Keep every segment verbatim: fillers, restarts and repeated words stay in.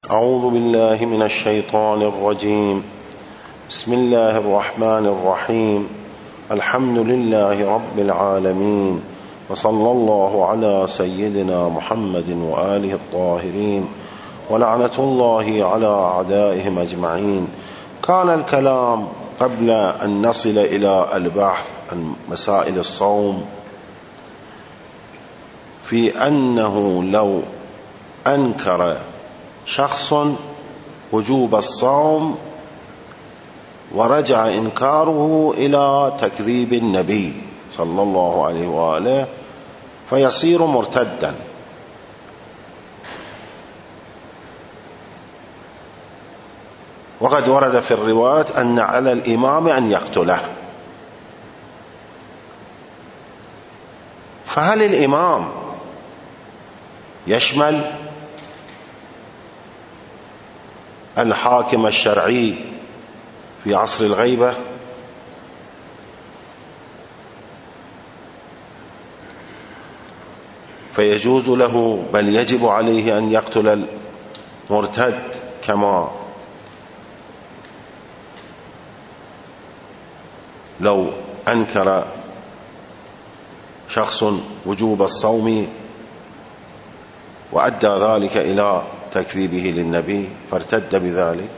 أعوذ بالله من الشيطان الرجيم. بسم الله الرحمن الرحيم. الحمد لله رب العالمين، وصلى الله على سيدنا محمد وآله الطاهرين، ولعنة الله على أعدائهم أجمعين. كان الكلام قبل أن نصل إلى البحث عن مسائل الصوم في أنه لو أنكر شخص وجوب الصوم ورجع إنكاره إلى تكذيب النبي صلى الله عليه وآله فيصير مرتدا، وقد ورد في الروايات أن على الإمام أن يقتله. فهل الإمام يشمل الحاكم الشرعي في عصر الغيبة؟ فيجوز له بل يجب عليه أن يقتل المرتد كما لو أنكر شخص وجوب الصوم وأدى ذلك إلى تكذيبه للنبي فارتد بذلك.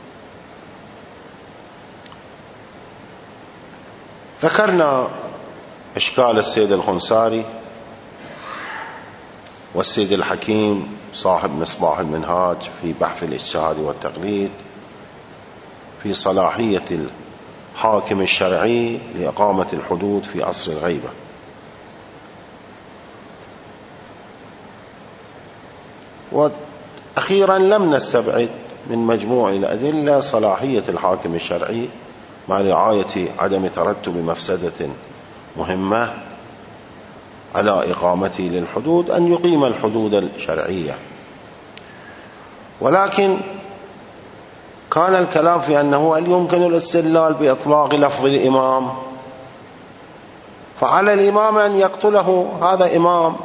ذكرنا إشكال السيد الخنساري والسيد الحكيم صاحب مصباح المنهاج في بحث الاجتهاد والتقليد في صلاحية الحاكم الشرعي لإقامة الحدود في عصر الغيبة. وأخيرا لم نستبعد من مجموع الأدلة صلاحية الحاكم الشرعي مع رعاية عدم ترتب مفسدة مهمة على إقامته للحدود أن يقيم الحدود الشرعية. ولكن كان الكلام في أنه هل يمكن الاستدلال بإطلاق لفظ الإمام، فعلى الإمام أن يقتله. هذا إمام.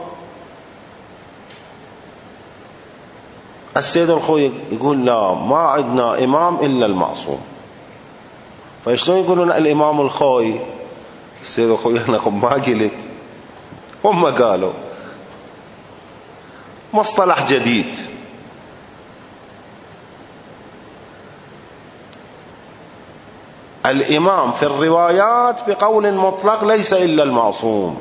السيد الخوي يقول لا، ما عندنا إمام إلا المعصوم. فإيش يقولون الإمام الخوي؟ السيد الخوي أنا ما قلت، هم قالوا مصطلح جديد. الإمام في الروايات بقول مطلق ليس إلا المعصوم.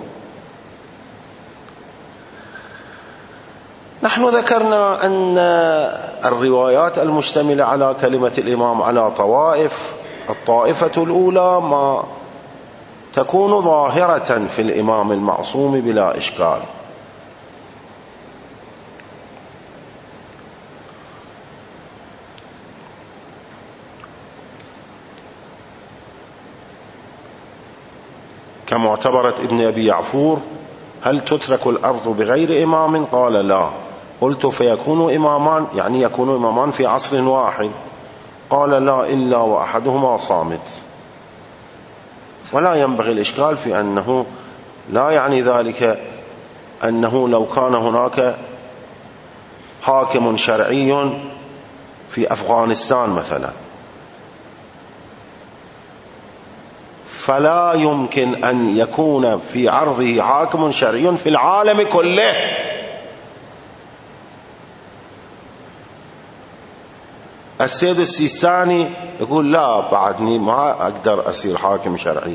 نحن ذكرنا أن الروايات المشتملة على كلمة الإمام على طوائف، الطائفة الأولى ما تكون ظاهرة في الإمام المعصوم بلا إشكال، كمعتبرة ابن أبي يعفور: هل تترك الأرض بغير إمام؟ قال لا. قلت فيكون إمامان، يعني يكون إمامان في عصر واحد؟ قال لا، إلا وأحدهما صامت. ولا ينبغي الإشكال في أنه لا يعني ذلك أنه لو كان هناك حاكم شرعي في أفغانستان مثلا فلا يمكن أن يكون في عرضه حاكم شرعي في العالم كله. السيد السيستاني يقول لا، بعدني ما أقدر أصير حاكم شرعي.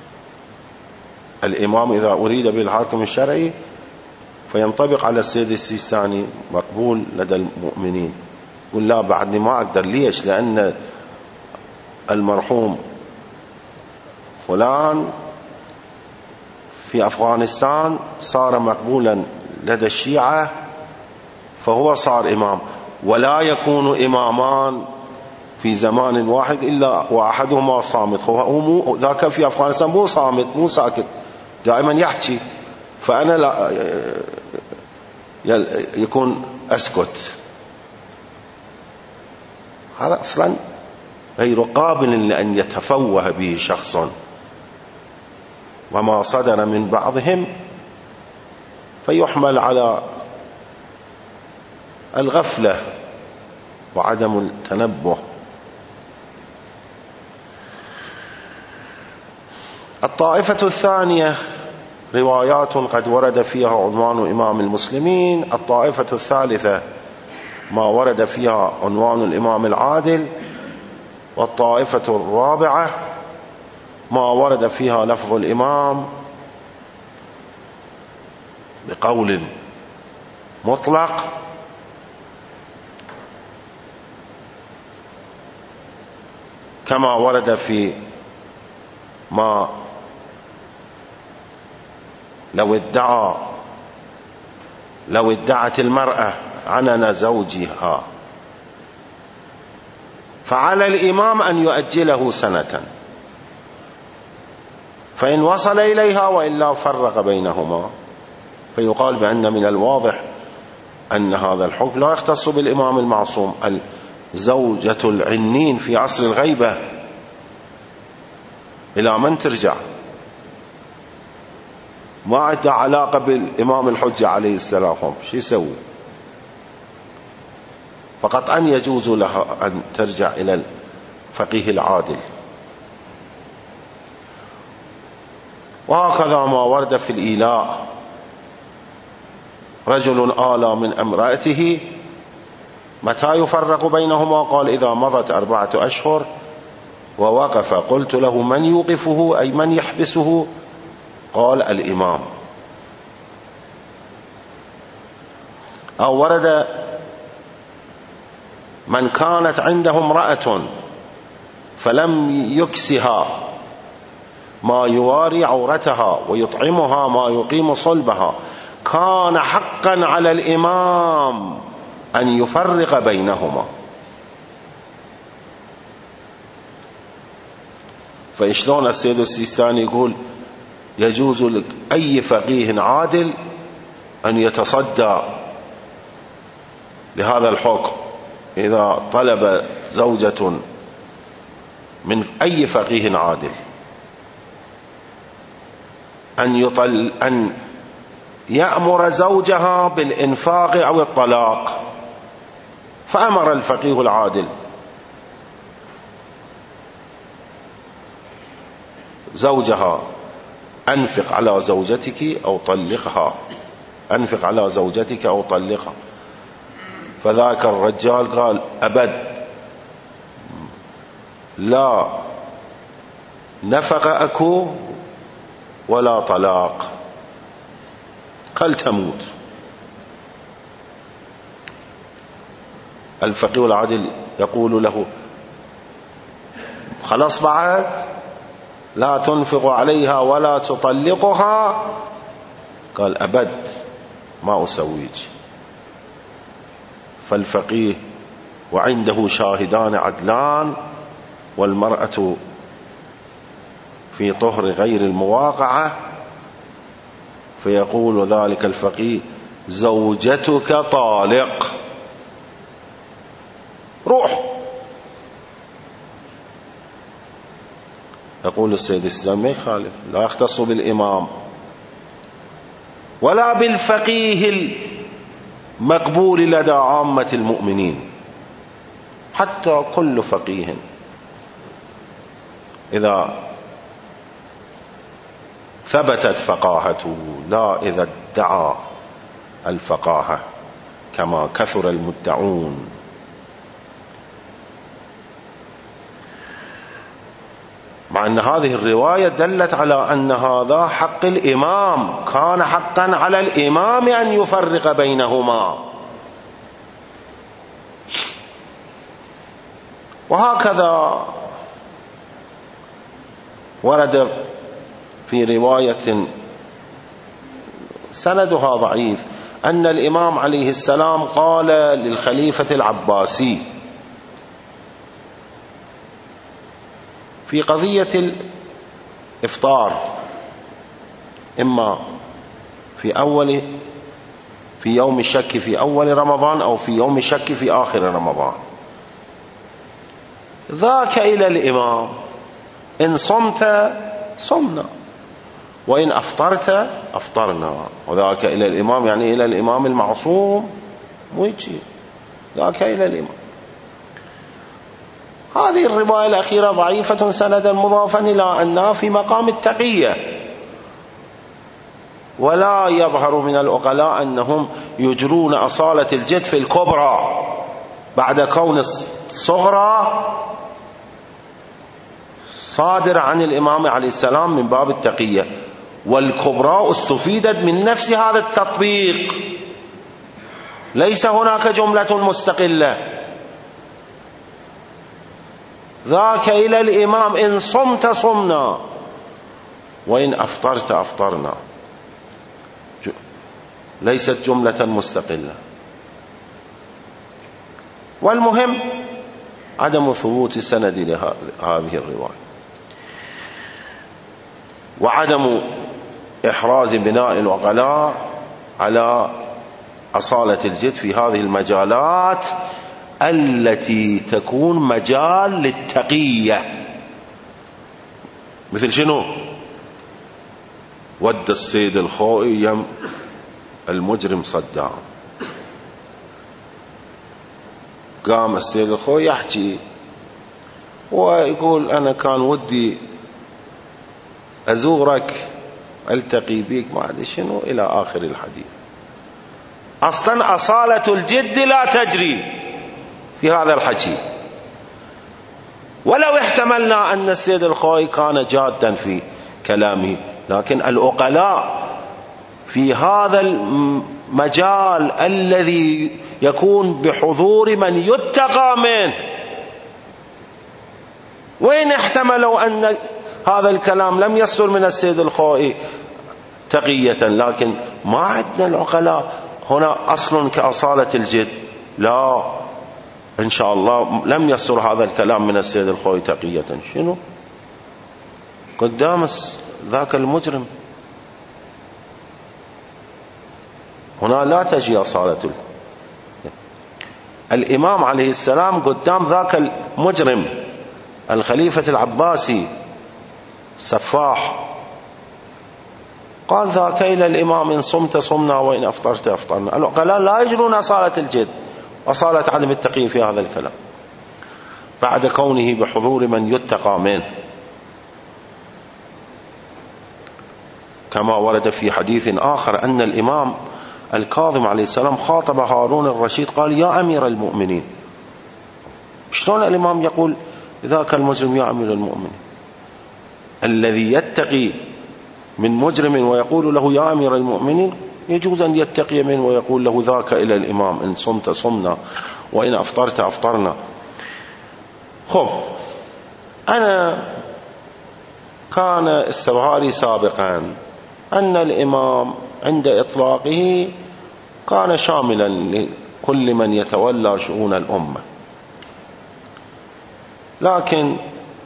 الإمام إذا أريد بالحاكم الشرعي فينطبق على السيد السيستاني، مقبول لدى المؤمنين. يقول لا، بعدني ما أقدر. ليش؟ لأن المرحوم فلان في أفغانستان صار مقبولا لدى الشيعة فهو صار إمام. ولا يكون إمامان في زمان واحد إلا وأحدهما صامت. هو ذاك في أفغانستان مو صامت، مو ساكت، دائما يحكي، فأنا لا يكون أسكت. هذا أصلا غير قابل لأن يتفوه به شخص. وما صدر من بعضهم فيحمل على الغفلة وعدم التنبه. الطائفة الثانية روايات قد ورد فيها عنوان إمام المسلمين. الطائفة الثالثة ما ورد فيها عنوان الإمام العادل. والطائفة الرابعة ما ورد فيها لفظ الإمام بقول مطلق كما ورد في ما لو ادعى لو ادعت المرأة عنن زوجها فعلى الإمام أن يؤجله سنة، فإن وصل إليها وإلا فرق بينهما. فيقال بأن من الواضح أن هذا الحكم لا يختص بالإمام المعصوم. الزوجة العنين في عصر الغيبة إلى من ترجع؟ ما عندها علاقة بالإمام الحجة عليه السلام، شو يسوي؟ فقط أن يجوز لها أن ترجع إلى الفقيه العادل. وهكذا ما ورد في الإيلاء، رجل آلى من امرأته متى يفرق بينهما؟ قال إذا مضت أربعة أشهر ووقف. قلت له من يوقفه أي من يحبسه؟ قال الإمام. أو ورد من كانت عنده امرأة فلم يكسها ما يواري عورتها ويطعمها ما يقيم صلبها، كان حقا على الإمام أن يفرق بينهما. فإشلون السيد السيستاني يقول يجوز لك أي فقيه عادل أن يتصدى لهذا الحكم إذا طلب زوجة من أي فقيه عادل أن يطل أن يأمر زوجها بالإنفاق أو الطلاق، فأمر الفقيه العادل زوجها أنفق على زوجتك أو طلقها، أنفق على زوجتك أو طلقها. فذاك الرجال قال أبد، لا نفق أكو ولا طلاق، قال تموت. الفقيه العادل يقول له خلاص بعد لا تنفق عليها ولا تطلقها؟ قال أبد ما أسويك. فالفقيه وعنده شاهدان عدلان والمرأة في طهر غير المواقعة، فيقول ذلك الفقيه زوجتك طالق، روح. يقول السيد السلام ما يخالف، لا يختص بالإمام ولا بالفقيه المقبول لدى عامة المؤمنين، حتى كل فقيه إذا ثبتت فقاهته، لا إذا ادعى الفقاهة كما كثر المدعون. مع أن هذه الرواية دلت على أن هذا حق الإمام، كان حقا على الإمام أن يفرق بينهما. وهكذا ورد في رواية سندها ضعيف أن الإمام عليه السلام قال للخليفة العباسي في قضية الإفطار، إما في أول في يوم الشك في أول رمضان أو في يوم الشك في آخر رمضان، ذاك إلى الإمام، إن صمت صمنا وإن أفطرت أفطرنا. وذاك إلى الإمام يعني إلى الإمام المعصوم، مو يجي ذاك إلى الإمام. هذه الرواية الأخيرة ضعيفة سندا مضافا إلى أنها في مقام التقية، ولا يظهر من العقلاء أنهم يجرون أصالة الجد في الكبرى بعد كون الصغرى صادر عن الإمام عليه السلام من باب التقية، والكبرى استفيدت من نفس هذا التطبيق، ليس هناك جملة مستقلة. ذاك إلى الإمام إن صمت صمنا وإن أفطرت أفطرنا، ليست جملة مستقلة. والمهم عدم ثبوت سند لهذه الرواية، وعدم إحراز بناء العقلاء على أصالة الجد في هذه المجالات التي تكون مجال للتقية. مثل شنو؟ ود السيد الخوئي يم المجرم صدام، قام السيد الخوئي يحكي ويقول أنا كان ودي أزورك ألتقي بك ما أدري شنو إلى آخر الحديث. أصلا أصالة الجد لا تجري في هذا الحكي، ولو احتملنا أن السيد الخوئي كان جادا في كلامه، لكن العقلاء في هذا المجال الذي يكون بحضور من يتقى منه، وإن احتملوا أن هذا الكلام لم يصدر من السيد الخوئي تقية، لكن ما عندنا العقلاء هنا أصل كأصالة الجد، لا إن شاء الله لم يصدر هذا الكلام من السيد الخوئي تقية. شنو قدام ذاك المجرم؟ هنا لا تجي أصالة الإمام عليه السلام قدام ذاك المجرم الخليفة العباسي سفاح، قال ذاك إلى الإمام إن صمت صمنا وإن أفطرت أفطرنا. العقلاء لا يجرون أصالة الجد، أصالة عدم التقية في هذا الكلام بعد كونه بحضور من يتقى منه، كما ورد في حديث آخر أن الإمام الكاظم عليه السلام خاطب هارون الرشيد قال يا أمير المؤمنين. شلون الإمام يقول ذاك المجرم يا أمير المؤمنين؟ الذي يتقي من مجرم ويقول له يا أمير المؤمنين يجوز أن يتقي منه ويقول له ذاك إلى الإمام إن صمت صمنا وإن أفطرت أفطرنا. خب أنا كان استظهاري سابقا أن الإمام عند إطلاقه كان شاملا لكل من يتولى شؤون الأمة، لكن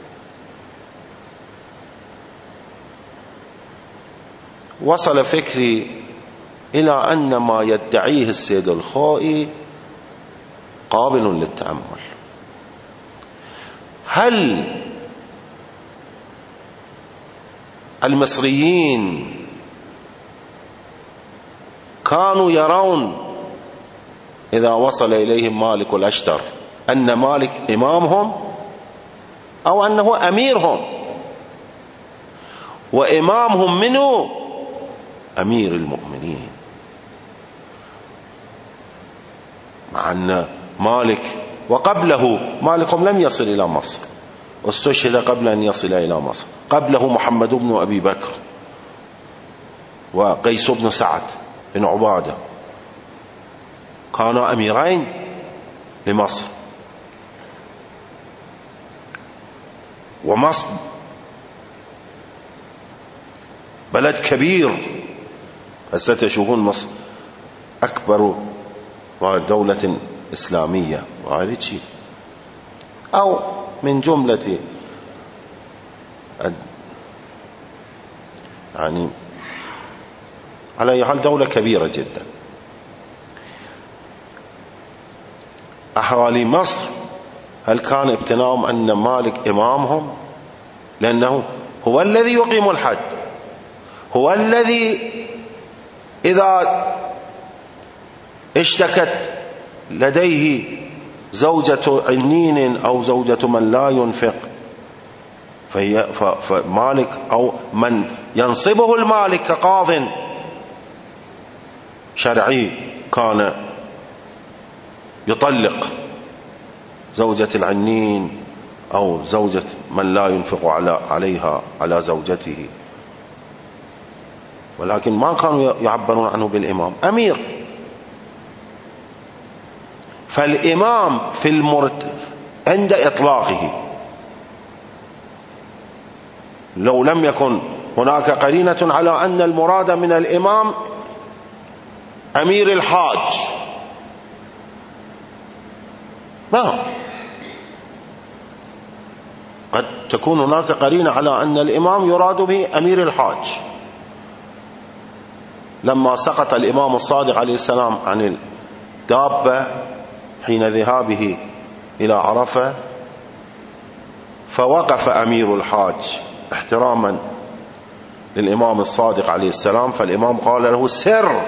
وصل فكري إلى أن ما يدعيه السيد الخوئي قابل للتأمل. هل المصريين كانوا يرون إذا وصل إليهم مالك الأشتر أن مالك إمامهم أو أنه أميرهم، وإمامهم منه أمير المؤمنين، مع أن مالك وقبله مالكهم لم يصل إلى مصر، واستشهد قبل أن يصل إلى مصر، قبله محمد بن أبي بكر وقيس بن سعد بن عبادة، كانا أميرين لمصر. ومصر بلد كبير، هسه تشوفون مصر أكبر دولة إسلامية وهذا شيء، أو من جملة يعني على أي حال دولة كبيرة جدا. أهالي مصر هل كان ابتناؤهم أن مالك إمامهم؟ لأنه هو الذي يقيم الحد، هو الذي إذا اشتكت لديه زوجة عنين أو زوجة من لا ينفق، فهي فمالك أو من ينصبه المالك كقاض شرعي كان يطلق زوجة العنين أو زوجة من لا ينفق عليها على زوجته، ولكن ما كانوا يعبرون عنه بالإمام، أمير. فالإمام في المرت عند إطلاقه لو لم يكن هناك قرينة على أن المراد من الإمام أمير الحاج، ما قد تكون هناك قرينة على أن الإمام يراد به أمير الحاج. لما سقط الإمام الصادق عليه السلام عن الدابة حين ذهابه إلى عرفة، فوقف أمير الحاج احتراما للإمام الصادق عليه السلام، فالإمام قال له سر،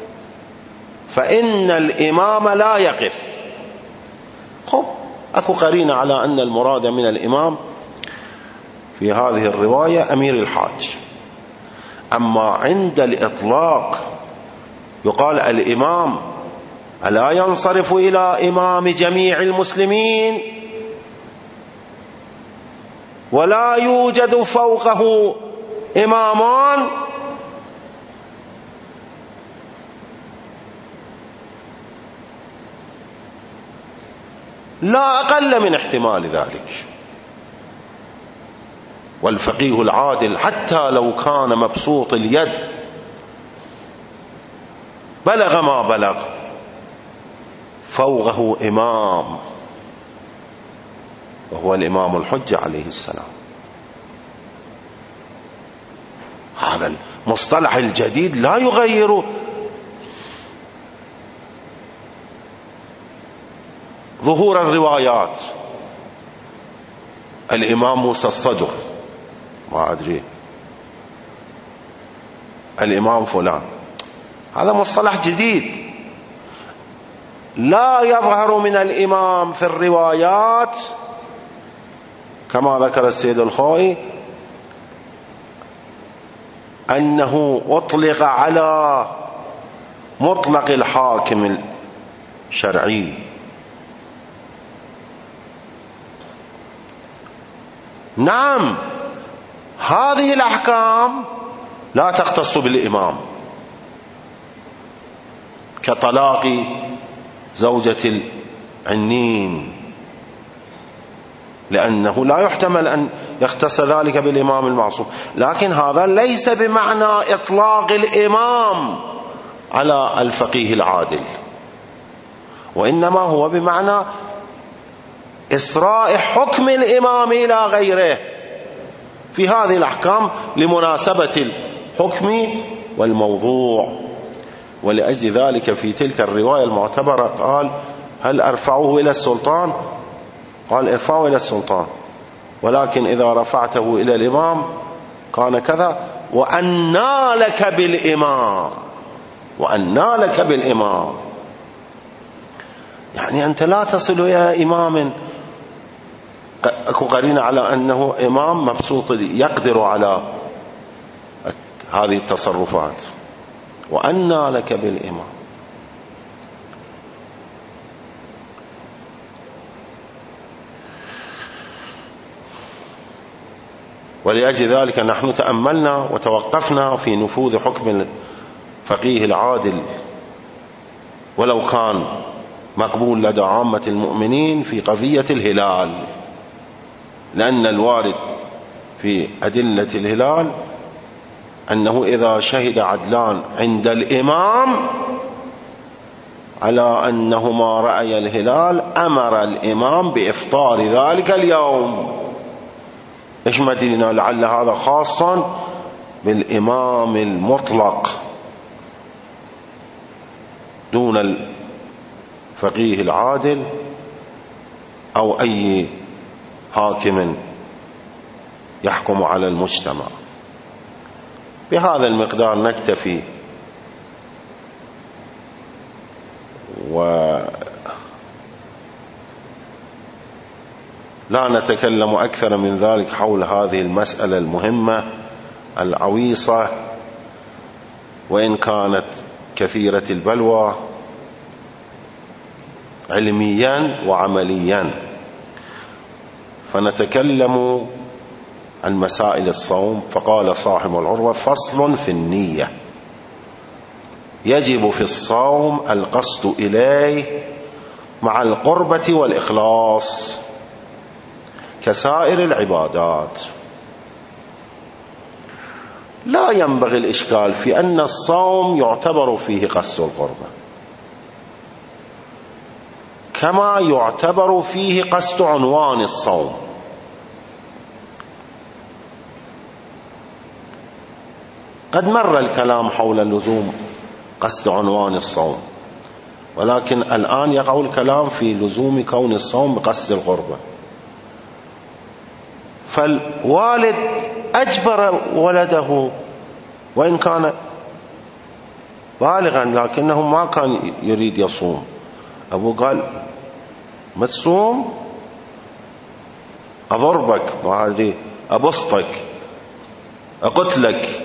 فإن الإمام لا يقف. خب أكو قرينة على أن المراد من الإمام في هذه الرواية أمير الحاج. أما عند الإطلاق يقال الإمام ألا ينصرف إلى إمام جميع المسلمين ولا يوجد فوقه إمامان، لا أقل من احتمال ذلك. والفقيه العادل حتى لو كان مبسوط اليد بلغ ما بلغ فوقه إمام وهو الإمام الحجة عليه السلام. هذا المصطلح الجديد لا يغير ظهور الروايات. الإمام موسى الصدر ما أدري، الإمام فلان، هذا مصطلح جديد لا يظهر من الإمام في الروايات كما ذكر السيد الخوئي أنه أطلق على مطلق الحاكم الشرعي. نعم هذه الأحكام لا تختص بالإمام كطلاق زوجة العنين، لأنه لا يحتمل أن يختص ذلك بالإمام المعصوم، لكن هذا ليس بمعنى إطلاق الإمام على الفقيه العادل، وإنما هو بمعنى إسراء حكم الإمام إلى غيره في هذه الأحكام لمناسبة الحكم والموضوع. ولأجل ذلك في تلك الرواية المعتبرة قال هل أرفعه إلى السلطان؟ قال ارفعه إلى السلطان، ولكن إذا رفعته إلى الإمام كان كذا، وأنى لك بالإمام، وأنى لك بالإمام، يعني أنت لا تصل إلى إمام أكو قرينة على أنه إمام مبسوط يقدر على هذه التصرفات، وأنى لك بالإمام. ولأجل ذلك نحن تأملنا وتوقفنا في نفوذ حكم الفقيه العادل ولو كان مقبول لدى عامة المؤمنين في قضية الهلال، لأن الوارد في أدلة الهلال أنه إذا شهد عدلان عند الإمام على أنهما رأي الهلال أمر الإمام بإفطار ذلك اليوم. إيش مدينة؟ لعل هذا خاصا بالإمام المطلق دون الفقيه العادل أو أي حاكم يحكم على المجتمع. بهذا المقدار نكتفي، و لا نتكلم أكثر من ذلك حول هذه المسألة المهمة العويصة، وإن كانت كثيرة البلوى علميا وعمليا. فنتكلم عن مسائل الصوم. فقال صاحب العروة: فصل في النية. يجب في الصوم القصد إليه مع القربة والإخلاص كسائر العبادات. لا ينبغي الإشكال في أن الصوم يعتبر فيه قصد القربة، كما يعتبر فيه قصد عنوان الصوم. قد مر الكلام حول لزوم قصد عنوان الصوم، ولكن الآن يقع الكلام في لزوم كون الصوم بقصد القربة. فالوالد أجبر ولده وإن كان بالغا، لكنه ما كان يريد يصوم. أبوه قال: ما تصوم أضربك، ما أدري أبسطك، أقتلك.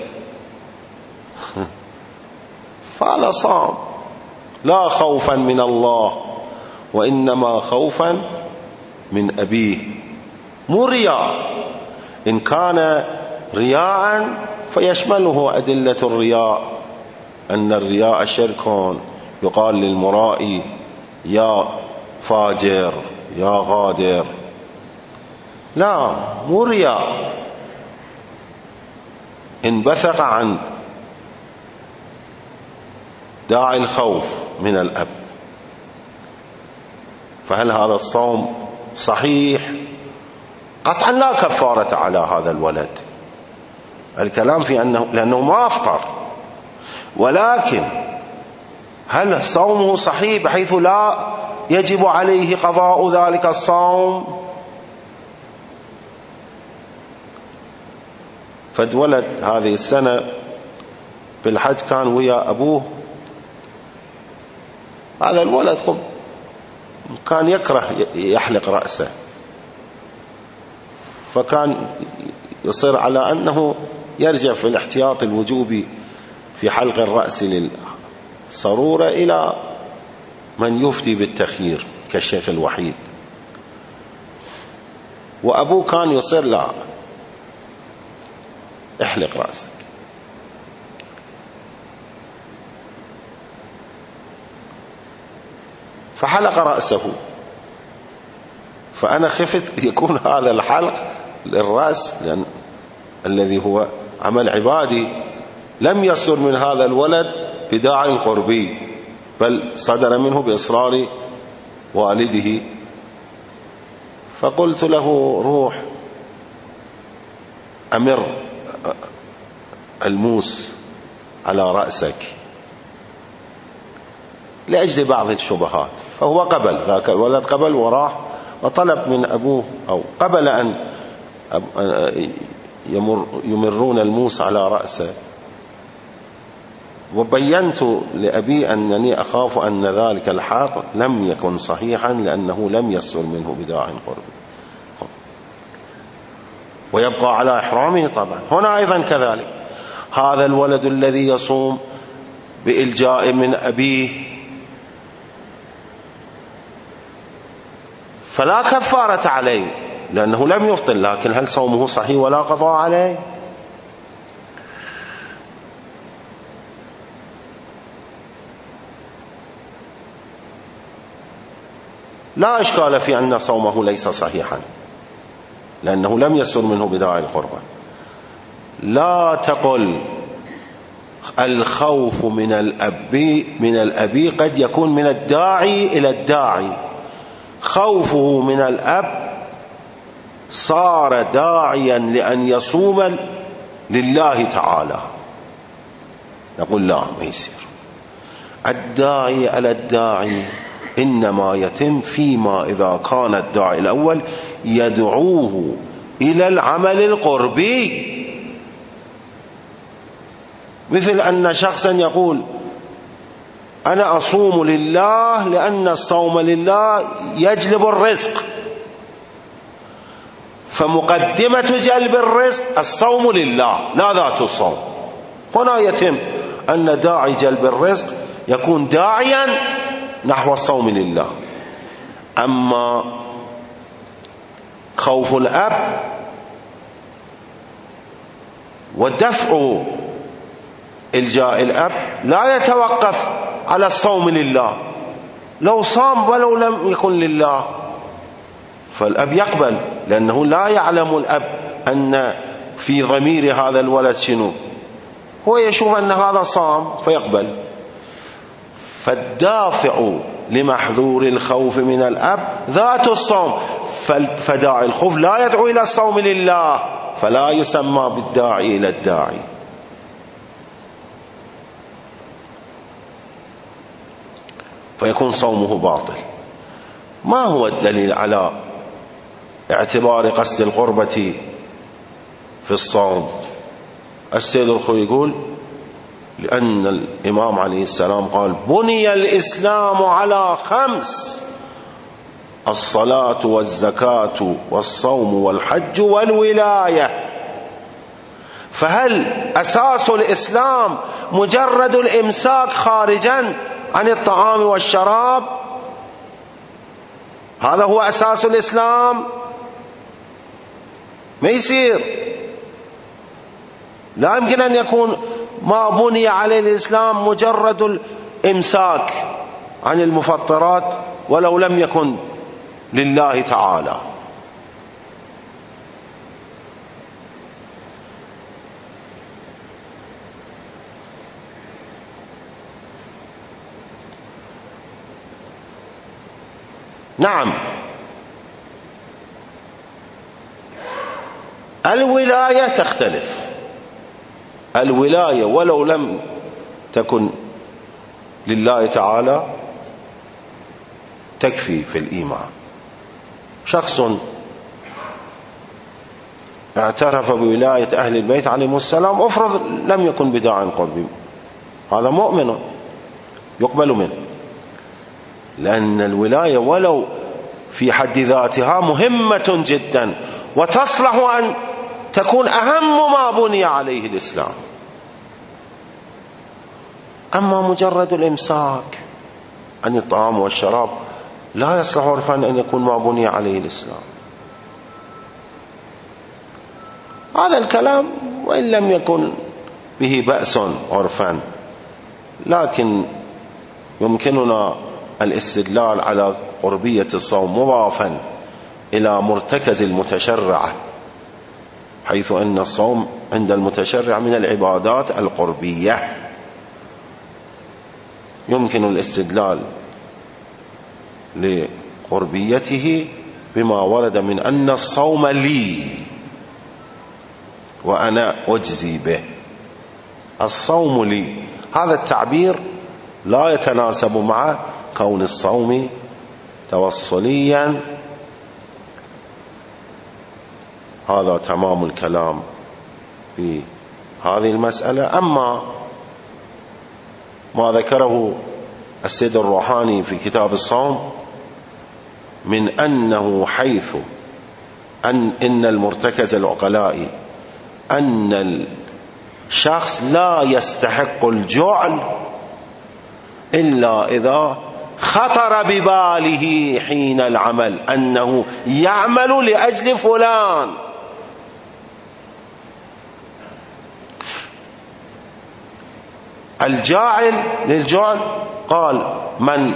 فهذا صام، لا خوفا من الله، وإنما خوفا من أبيه، مو رياء. إن كان رياء فيشمله أدلة الرياء، أن الرياء شرك، يقال للمرائي: يا فاجر، يا غادر. لا، مو رياء. إن بثق عن داعي الخوف من الأب، فهل هذا الصوم صحيح؟ قطعا لا كفارة على هذا الولد. الكلام في أنه لأنه ما أفطر، ولكن هل صومه صحيح بحيث لا يجب عليه قضاء ذلك الصوم؟ فالولد هذه السنة بالحج كان ويا أبوه. هذا الولد كان يكره يحلق رأسه، فكان يصر على أنه يرجع في الاحتياط الوجوبي في حلق الرأس للصرورة إلى من يفتي بالتخيير كالشيخ الوحيد. وأبوه كان يصر: لا، احلق رأسك. فحلق رأسه. فأنا خفت يكون هذا الحلق للرأس، لأن الذي هو عمل عبادي لم يصدر من هذا الولد بداعي قربي، بل صدر منه بإصرار والده. فقلت له: روح أمر الموس على رأسك، لأجل بعض الشبهات. فهو قبل، ذاك الولد قبل وراح وطلب من أبوه، أو قبل أن يمر يمرون الموس على رأسه. وبينت لأبي أنني أخاف أن ذلك الحق لم يكن صحيحا، لأنه لم يصل منه بداع قرب، ويبقى على إحرامه. طبعا هنا أيضا كذلك، هذا الولد الذي يصوم بإلجاء من أبيه فلا كفارة عليه لأنه لم يفطر، لكن هل صومه صحيح ولا قضاء عليه؟ لا إشكال في أن صومه ليس صحيحا لأنه لم يسر منه بداعي القربة. لا تقل الخوف من الأب من الأب قد يكون من الداعي إلى الداعي. خوفه من الأب صار داعيا لأن يصوم لله تعالى، نقول لا، ما يصير. الداعي على الداعي إنما يتم فيما إذا كان الداعي الأول يدعوه إلى العمل القربي، مثل أن شخصا يقول: أنا أصوم لله لأن الصوم لله يجلب الرزق، فمقدمة جلب الرزق الصوم لله لا ذات الصوم. هنا يتم أن داعي جلب الرزق يكون داعيا نحو الصوم لله. أما خوف الأب ودفع الجاء الأب لا يتوقف على الصوم لله، لو صام ولو لم يكن لله فالأب يقبل، لأنه لا يعلم الأب أن في ضمير هذا الولد شنو، هو يشوف أن هذا صام فيقبل. فالدافع لمحذور الخوف من الأب ذات الصوم، فداعي الخوف لا يدعو إلى الصوم لله فلا يسمى بالداعي إلى الداعي. فيكون صومه باطل. ما هو الدليل على اعتبار قصد القربة في الصوم؟ السيد الخوي يقول لأن الإمام عليه السلام قال بني الإسلام على خمس: الصلاة والزكاة والصوم والحج والولاية. فهل أساس الإسلام مجرد الإمساك خارجا عن الطعام والشراب؟ هذا هو أساس الإسلام؟ ما يصير. لا يمكن أن يكون ما بني عليه الإسلام مجرد الإمساك عن المفطرات ولو لم يكن لله تعالى. نعم، الولاية تختلف. الولاية ولو لم تكن لله تعالى تكفي في الإيمان. شخص اعترف بولاية أهل البيت عليهم السلام، أفرض لم يكن بداعي قربي، هذا مؤمن يقبل منه، لأن الولاية ولو في حد ذاتها مهمة جدا وتصلح أن تكون أهم ما بني عليه الإسلام. أما مجرد الإمساك عن الطعام والشراب لا يصلح عرفا أن يكون ما بني عليه الإسلام. هذا الكلام وإن لم يكن به بأس عرفا، لكن يمكننا الاستدلال على قربية الصوم مضافا إلى مرتكز المتشرعة، حيث أن الصوم عند المتشرع من العبادات القربية. يمكن الاستدلال لقربيته بما ورد من أن الصوم لي وأنا أجزي به. الصوم لي هذا التعبير لا يتناسب مع كون الصوم توصليا. هذا تمام الكلام في هذه المسألة. أما ما ذكره السيد الروحاني في كتاب الصوم من أنه حيث أن إن المرتكز العقلائي أن الشخص لا يستحق الجعل إلا إذا خطر بباله حين العمل أنه يعمل لأجل فلان. الجاعل للجعل قال من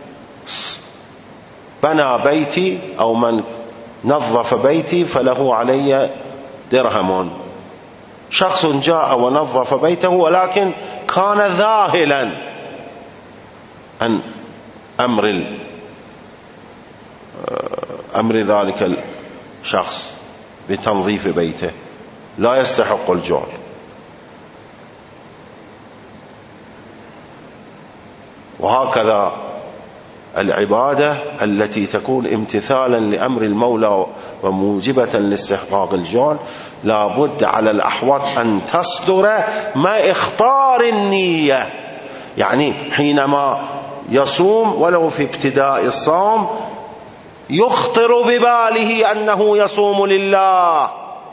بنى بيتي أو من نظف بيتي فله علي درهم. شخص جاء ونظف بيته ولكن كان ذاهلا عن أمر أمر ذلك الشخص بتنظيف بيته، لا يستحق الجعل. وهكذا العبادة التي تكون امتثالا لأمر المولى وموجبة لاستحقاق الجعل لا بد على الأحوط أن تصدر مع إخطار النية. يعني حينما يصوم ولو في ابتداء الصوم يخطر بباله أنه يصوم لله،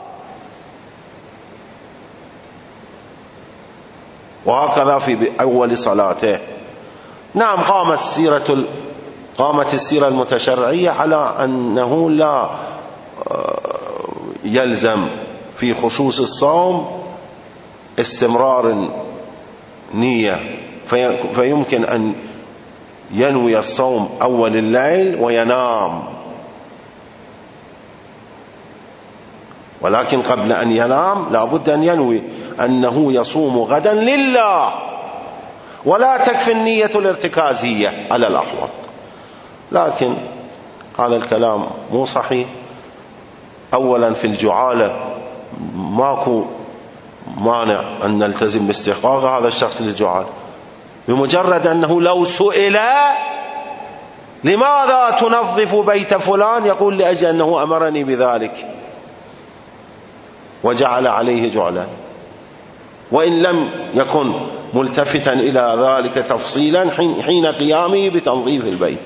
وهكذا في أول صلاته. نعم، قامت السيرة قامت السيرة المتشرعية على أنه لا يلزم في خصوص الصوم استمرار النية، فيمكن أن ينوي الصوم أول الليل وينام، ولكن قبل أن ينام لا بد أن ينوي أنه يصوم غدا لله، ولا تكفي النية الارتكازية على الأحوط. لكن هذا الكلام مو صحيح. أولا في الجعالة ماكو مانع أن نلتزم باستحقاق هذا الشخص للجعال، بمجرد أنه لو سئل لماذا تنظف بيت فلان يقول لأجل أنه أمرني بذلك وجعل عليه جعلا، وإن لم يكن ملتفتا إلى ذلك تفصيلا حين قيامه بتنظيف البيت.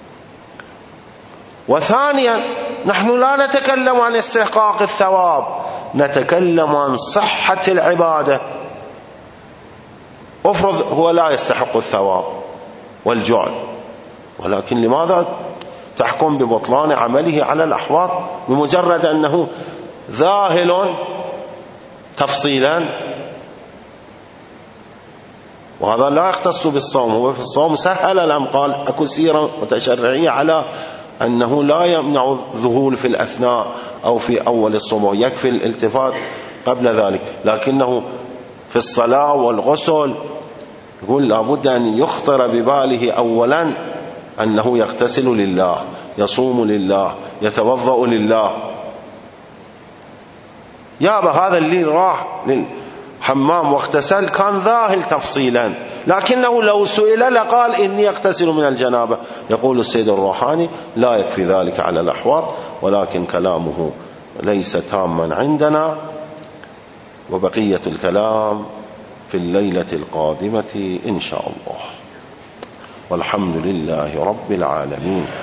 وثانيا نحن لا نتكلم عن استحقاق الثواب، نتكلم عن صحة العبادة. افرض هو لا يستحق الثواب والجعل، ولكن لماذا تحكم ببطلان عمله على الأحواط بمجرد أنه ذاهل تفصيلا؟ وهذا لا يختص بالصوم، هو في الصوم سهل الأمر، قال أكو سيرة متشرعية على أنه لا يمنع الذهول في الأثناء أو في أول الصوم، يكفي الالتفات قبل ذلك. لكنه في الصلاة والغسل يقول لابد أن يخطر بباله أولا أنه يغتسل لله، يصوم لله، يتوضأ لله. يابا هذا اللي راح للحمام واغتسل كان ذاهل تفصيلا، لكنه لو سئل لقال إني أغتسل من الجنابة. يقول السيد الروحاني لا يكفي ذلك على الأحواط، ولكن كلامه ليس تاما عندنا، وبقية الكلام في الليلة القادمة إن شاء الله، والحمد لله رب العالمين.